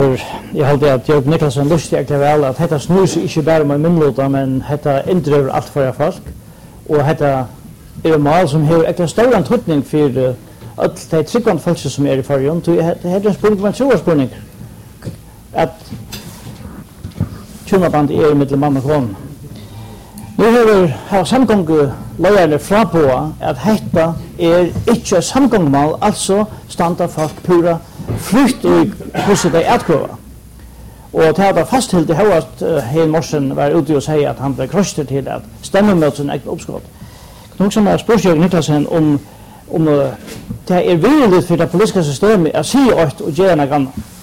Jeg hade at Jørgen Niklasen lustig egentlig vel at dette snur seg ikke bare med minnlåta, men dette inndriver alt for folk. Og dette er en mal som har egentlig stor antydning for alle de tryggvande folk som er i fargen. Dette er en spurning, men så spurning at tjunaband er mellom mann og kvinne. Nu har samgångu løyerne fra på at dette er ikke samgångmål, altså standa folk pura flytt i hvordan de atkvøver. Og det hadde fasthilt i høyast Hein Morsen var ute og sier at han ble krøster til at stemme mot sin egen oppskott. Noen som har spørt Jørgen Niklasen om det er virkelig for det politiske systemet å si åt og gjøre noe annet.